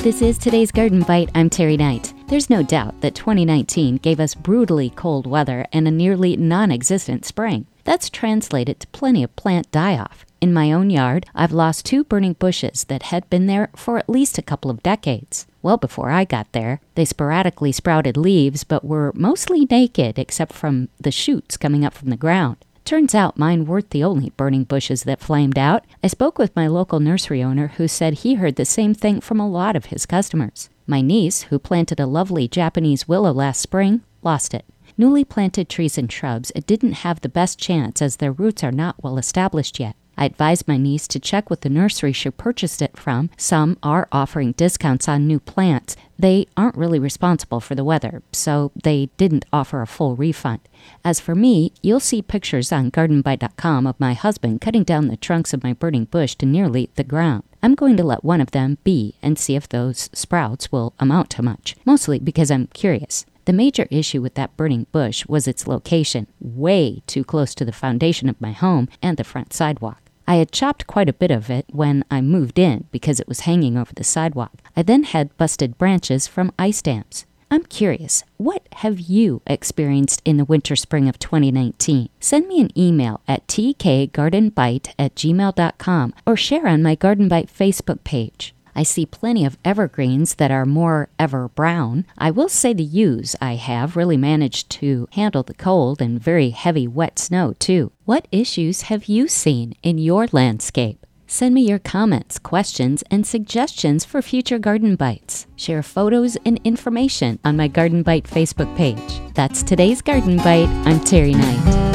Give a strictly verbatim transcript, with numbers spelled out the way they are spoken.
This is today's Garden Bite. I'm Terry Knight. There's no doubt that twenty nineteen gave us brutally cold weather and a nearly non-existent spring. That's translated to plenty of plant die-off. In my own yard, I've lost two burning bushes that had been there for at least a couple of decades. Well before I got there, they sporadically sprouted leaves but were mostly naked except from the shoots coming up from the ground. Turns out mine weren't the only burning bushes that flamed out. I spoke with my local nursery owner who said he heard the same thing from a lot of his customers. My niece, who planted a lovely Japanese willow last spring, lost it. Newly planted trees and shrubs didn't have the best chance as their roots are not well established yet. I advised my niece to check with the nursery she purchased it from. Some are offering discounts on new plants. They aren't really responsible for the weather, so they didn't offer a full refund. As for me, you'll see pictures on garden bite dot com of my husband cutting down the trunks of my burning bush to nearly the ground. I'm going to let one of them be and see if those sprouts will amount to much, mostly because I'm curious. The major issue with that burning bush was its location, way too close to the foundation of my home and the front sidewalk. I had chopped quite a bit of it when I moved in because it was hanging over the sidewalk. I then had busted branches from ice dams. I'm curious, what have you experienced in the winter spring of twenty nineteen? Send me an email at t k garden bite at gmail dot com or share on my Garden Bite Facebook page. I see plenty of evergreens that are more ever brown. I will say the yews I have really managed to handle the cold and very heavy wet snow too. What issues have you seen in your landscape? Send me your comments, questions, and suggestions for future Garden Bites. Share photos and information on my Garden Bite Facebook page. That's today's Garden Bite. I'm Terry Knight.